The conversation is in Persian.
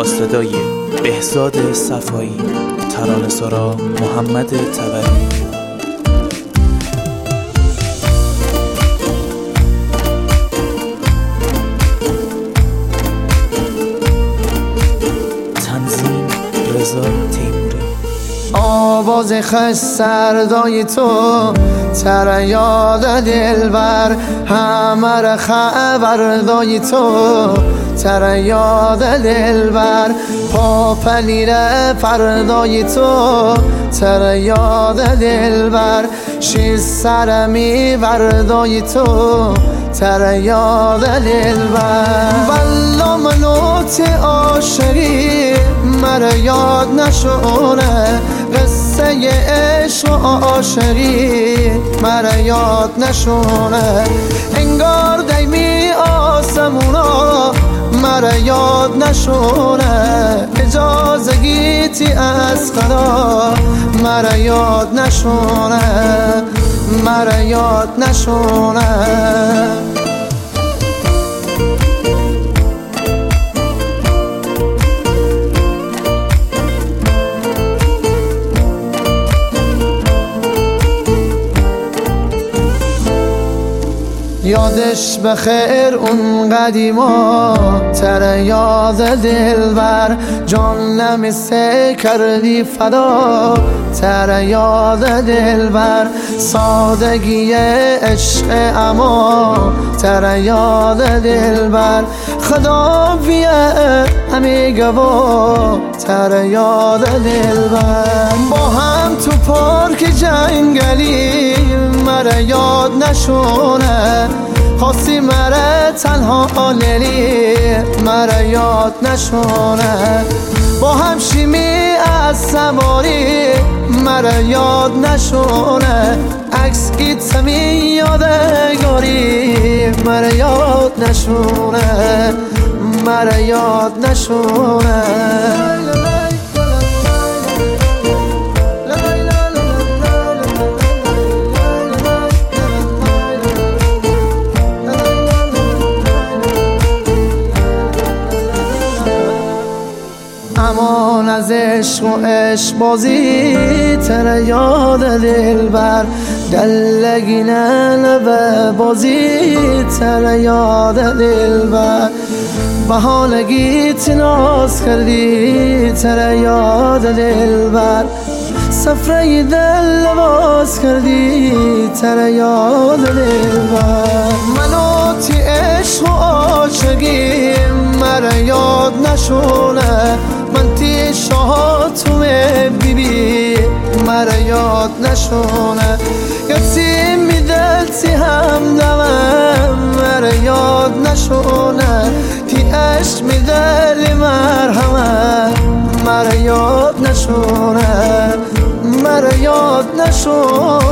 با صدای بهزاد صفایی، ترانه‌سرا محمد طبری. تنظیم رضا تیموری. آواز خش سردای تو تر یاد دلبر، همه خبردای تو تر یاد دلبر، پاپلیر فردای تو تر یاد دلبر، شیز سرمی وردای تو تر یاد دلبر. والله منوت عاشقی مر یاد نشونه، قصه عشق و عاشقی مر یاد نشونه، انگار دیمی آسمونا مر یاد نشونه، اجازه گیتی از خدا مر یاد نشونه، مر یاد نشونه. یادش بخیر اون قدیما تر یاد دلبر، جان نمیسه کردی فدا تر یاد دلبر، سادگی عشق اما تر یاد دلبر، خدا بیه همی گوا تر یاد دلبر. با هم تو پارک جنگلی مر یاد نشونه، خواستی مره تنها لیلی مره یاد نشونه، با هم شیمی از سواری مره یاد نشونه، عکس ایتسمی یادگاری مره یاد نشونه، مره یاد نشونه. امان از عشق و عشق بازی تر یاد دلبر، دلگینه لبه بازی تر یاد دلبر، بهانگیت ناز کردی تر یاد دلبر، سفره دل لباس کردی تر یاد دلبر. منو تی عشق و عاشقی مر یاد نشونه، من تی شاهاتو بیبی مر یاد نشونه، کسی میدل تی هم دوم مر یاد نشونه، تی عشق میدل مرحمه مر یاد نشونه، مر یاد نشونه.